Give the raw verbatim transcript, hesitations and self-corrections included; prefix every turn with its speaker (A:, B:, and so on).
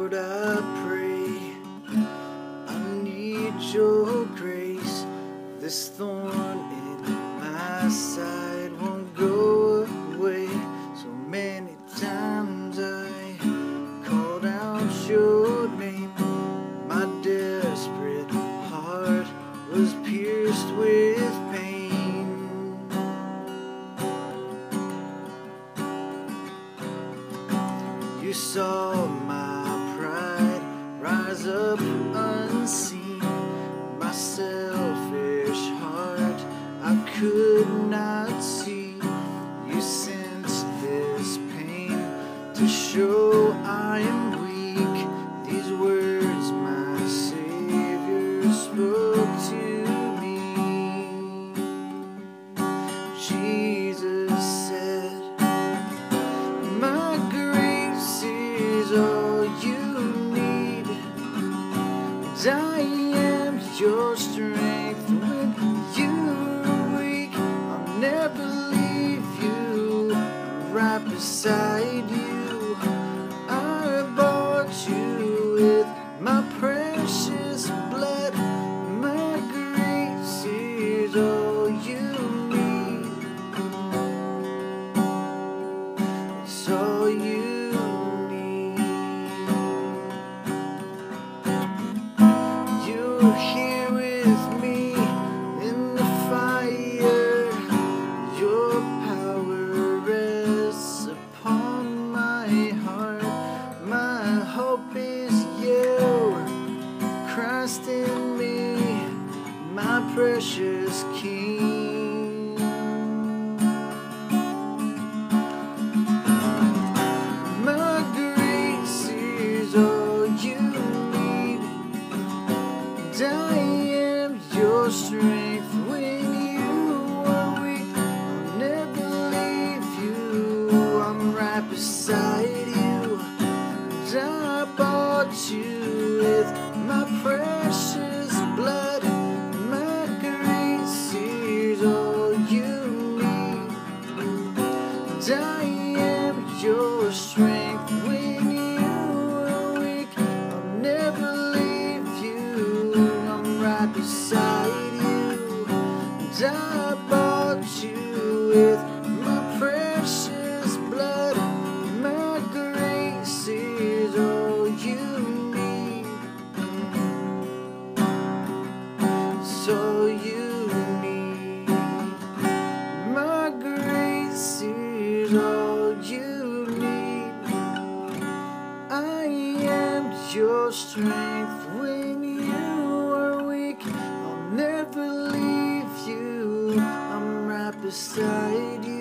A: Lord, I pray, I need your grace. This thorn in my side won't go away. So many times I called out your name. My desperate heart was pierced with pain. You saw my pride rise up unseen, my selfish heart I could not see. You sensed this pain to show I am weak. These words my Savior spoke to me. Jesus said, my grace is all you need. I am your strength when you're weak. I'll never leave you, I'm right beside you. I bought you with my precious blood. My grace is all you need. It's all you need. You're here with me in the fire. Your power rests upon my heart. My hope is you, Christ in me, my precious King. My grace is all you need. I am your strength when you are weak. I'll never leave you, I'm right beside you. I bought you with my precious blood. My grace is all you need. I am your strength when you are weak. I'll never leave you, I'm right beside you. I bought you with my precious blood. My grace is all you need. It's all you need. My grace is all you need. I am your strength when you are weak. I'll never leave you, I'm right beside you.